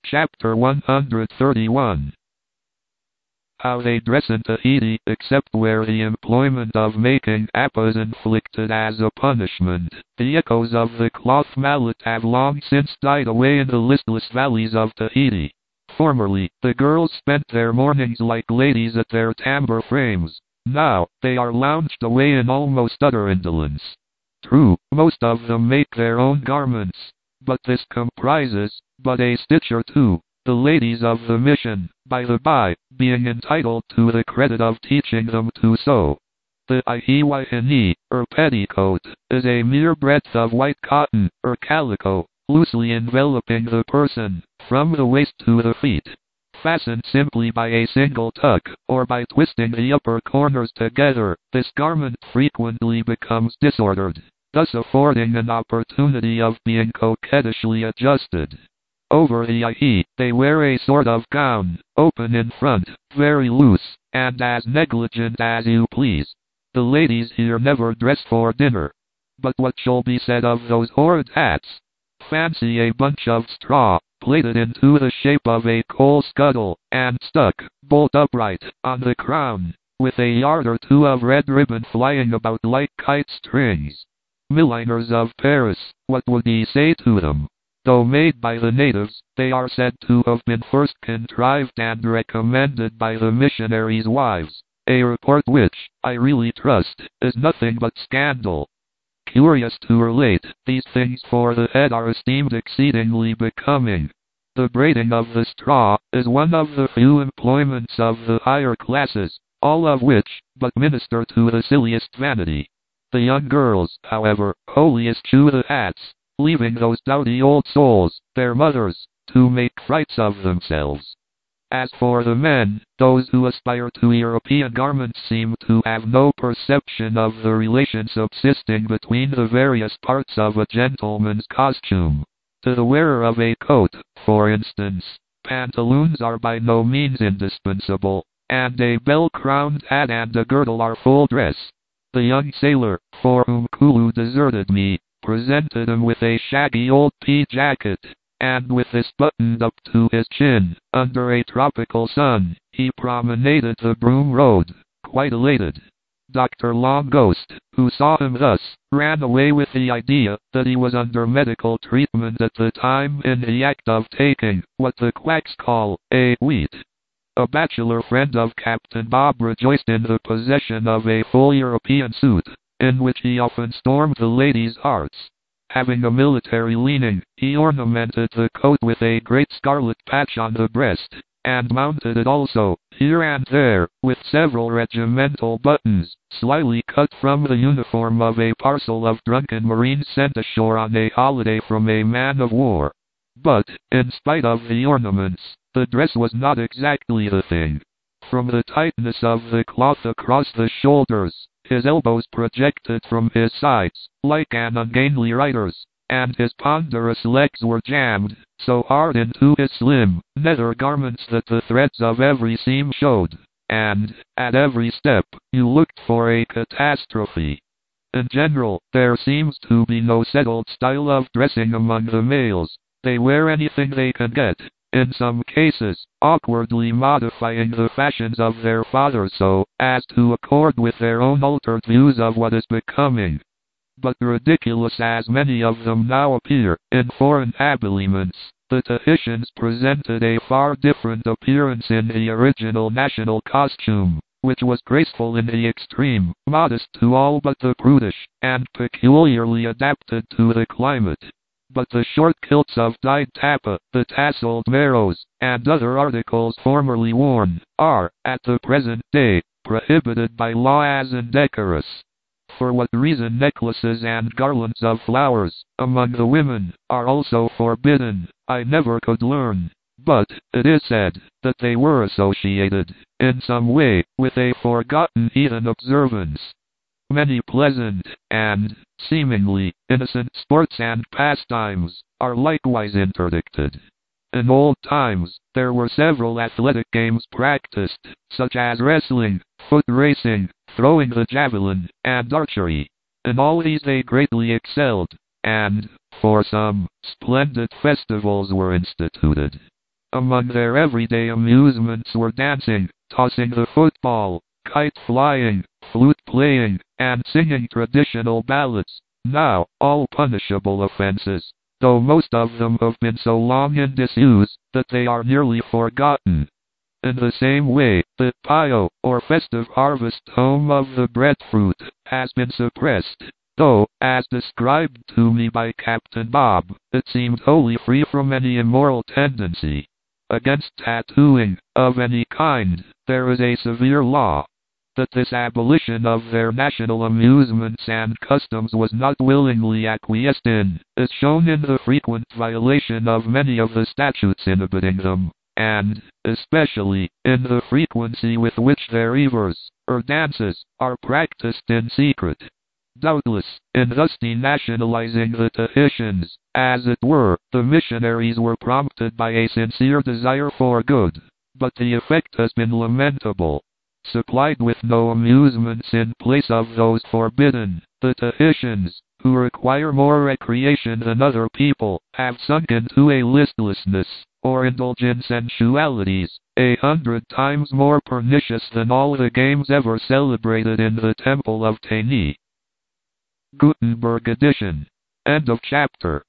Chapter 131. How they dress in Tahiti, except where the employment of making appa is inflicted as a punishment. The echoes of the cloth mallet have long since died away in the listless valleys of Tahiti. Formerly, the girls spent their mornings like ladies at their tambour frames. Now, they are lounged away in almost utter indolence. True, most of them make their own garments, but this comprises but a stitch or two. The ladies of the mission, by the by, being entitled to the credit of teaching them to sew. The ihiwaihini, or petticoat, is a mere breadth of white cotton, or calico, loosely enveloping the person, from the waist to the feet. Fastened simply by a single tuck, or by twisting the upper corners together, this garment frequently becomes disordered, thus affording an opportunity of being coquettishly adjusted. Over the ihi, they wear a sort of gown, open in front, very loose, and as negligent as you please. The ladies here never dress for dinner. But what shall be said of those horrid hats? Fancy a bunch of straw, plaited into the shape of a coal scuttle, and stuck, bolt upright, on the crown, with a yard or two of red ribbon flying about like kite strings. Milliners of Paris, what would ye say to them? Though made by the natives, they are said to have been first contrived and recommended by the missionaries' wives, a report which, I really trust, is nothing but scandal. Curious to relate, these things for the head are esteemed exceedingly becoming. The braiding of the straw is one of the few employments of the higher classes, all of which but minister to the silliest vanity. The young girls, however, wholly eschew the hats, leaving those dowdy old souls, their mothers, to make frights of themselves. As for the men, those who aspire to European garments seem to have no perception of the relation subsisting between the various parts of a gentleman's costume. To the wearer of a coat, for instance, pantaloons are by no means indispensable, and a bell-crowned hat and a girdle are full dress. The young sailor, for whom Kulu deserted me, presented him with a shaggy old pea jacket, and with this buttoned up to his chin, under a tropical sun, he promenaded the Broom Road, quite elated. Dr. Long Ghost, who saw him thus, ran away with the idea that he was under medical treatment at the time in the act of taking what the quacks call a wheat. A bachelor friend of Captain Bob rejoiced in the possession of a full European suit, in which he often stormed the ladies' hearts. Having a military leaning, he ornamented the coat with a great scarlet patch on the breast, and mounted it also, here and there, with several regimental buttons, slyly cut from the uniform of a parcel of drunken marines sent ashore on a holiday from a man of war. But, in spite of the ornaments, the dress was not exactly the thing. From the tightness of the cloth across the shoulders, his elbows projected from his sides, like an ungainly rider's, and his ponderous legs were jammed so hard into his slim, nether garments that the threads of every seam showed, and, at every step, you looked for a catastrophe. In general, there seems to be no settled style of dressing among the males. They wear anything they can get, in some cases, awkwardly modifying the fashions of their fathers so as to accord with their own altered views of what is becoming. But ridiculous as many of them now appear in foreign habiliments, the Tahitians presented a far different appearance in the original national costume, which was graceful in the extreme, modest to all but the prudish, and peculiarly adapted to the climate. But the short kilts of dyed tapa, the tasseled maros, and other articles formerly worn, are, at the present day, prohibited by law as indecorous. For what reason necklaces and garlands of flowers, among the women, are also forbidden, I never could learn. But, it is said, that they were associated, in some way, with a forgotten heathen observance. Many pleasant, and, seemingly, innocent sports and pastimes, are likewise interdicted. In old times, there were several athletic games practiced, such as wrestling, foot racing, throwing the javelin, and archery. In all these they greatly excelled, and, for some, splendid festivals were instituted. Among their everyday amusements were dancing, tossing the football, kite flying, flute playing, and singing traditional ballads, now all punishable offenses, though most of them have been so long in disuse that they are nearly forgotten. In the same way, the Pio, or festive harvest home of the breadfruit, has been suppressed, though, as described to me by Captain Bob, it seemed wholly free from any immoral tendency. Against tattooing, of any kind, there is a severe law. That this abolition of their national amusements and customs was not willingly acquiesced in, is shown in the frequent violation of many of the statutes inhibiting them, and, especially, in the frequency with which their evers, or dances, are practiced in secret. Doubtless, in thus denationalizing the Tahitians, as it were, the missionaries were prompted by a sincere desire for good, but the effect has been lamentable. Supplied with no amusements in place of those forbidden, the Tahitians, who require more recreation than other people, have sunk into a listlessness, or indulge in sensualities, 100 times more pernicious than all the games ever celebrated in the Temple of Teni. Gutenberg edition. End of chapter.